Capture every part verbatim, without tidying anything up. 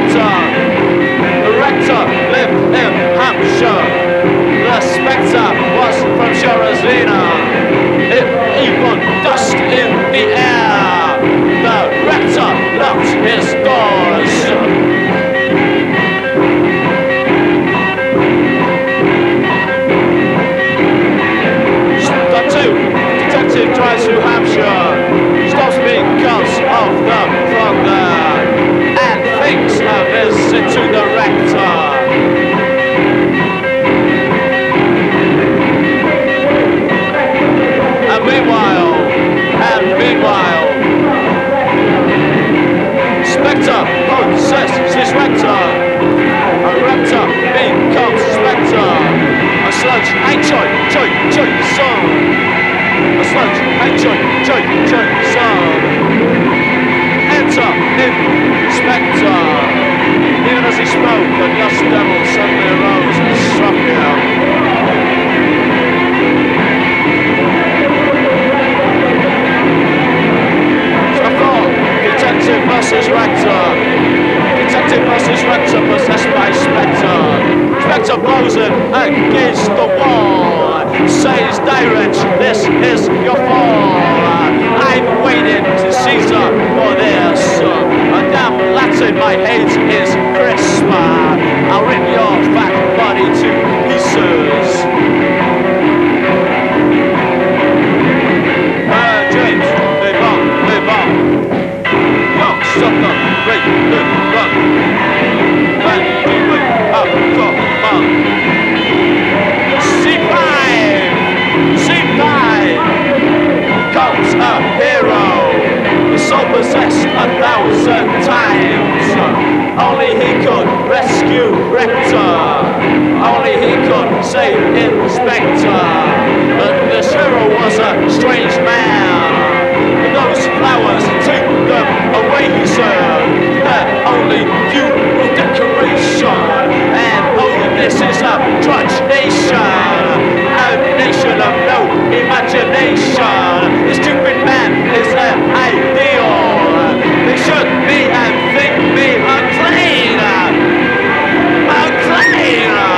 Spectre. The rector lived in Hampshire. The Spectre was from Shirazina. It even dust in the air. The rector locked his doors. The two detective drives through Hampshire, stops because of the fog there, and thinks a visit to the rector. And meanwhile, and meanwhile, Spectre possesses his rector. A rector becomes Spectre. A sludge, hey choy, choy, choy, song. A sludge, hey choy, choy, choy, song. Enter in Spectre. Even as he spoke, the dust devil suddenly arose and struck him. Detective versus Rector. Detective versus Rector possessed by Spectre. Spectre blows him against the wall. Says Direct, this is your fall. I'm waiting to Caesar for this. A damn Latin, my hate is crisp. I'll rip your fat body to pieces. Uh, James, live on, live on. Sucker, break, live, run. And do it out, come on. C five! C five! Comes a hero. The soul possessed a thousand times. Only he could rescue Rector. Only he could save Inspector. But this hero was a strange man. Those flowers, take them away, sir. They're only funeral decoration. And oh, this is a trudge nation. A nation of no imagination. The stupid man is their ideal. They should be and think me unclean. Unclean.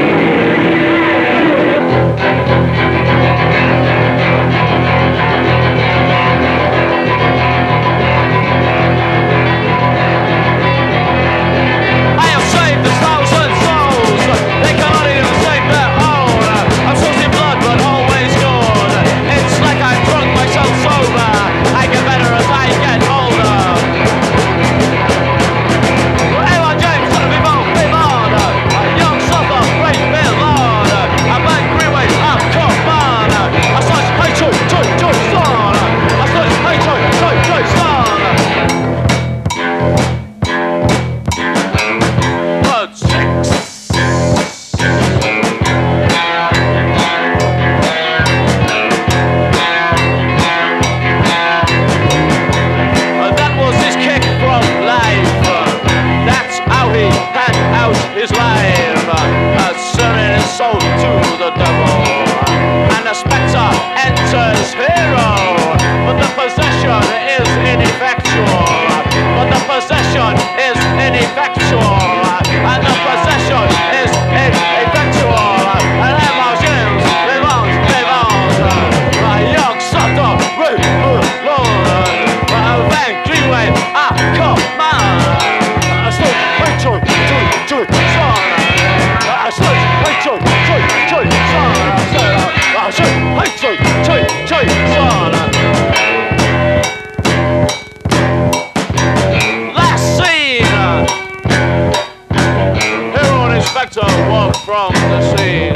From the scene,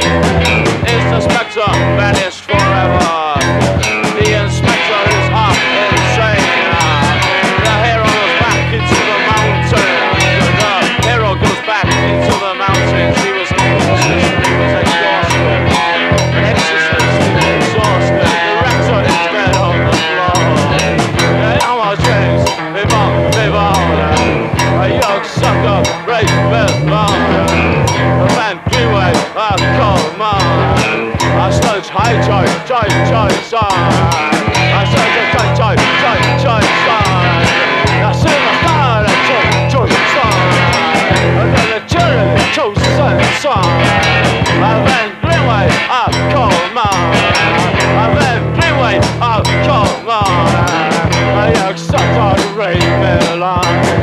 is the Spectre vanished forever? The Inspector is up insane. The hero goes back into the mountains. The hero goes back into the mountains. He was an exorcist, he was exhausted. An exorcist, he was exhausted. The rector is dead on the floor. How much James? Live on, live on. A young sucker, great best man. Oh, come on. I search high choy, choy, choy, side. I search a choy, choy, choy, choy, side. I sing a star, choy, choy, side. song. And then Greenway, oh come on. And then Greenway, oh come on. You accept our great Milan.